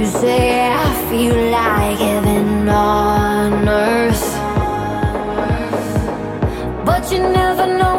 You say I feel like heaven on earth, but you never know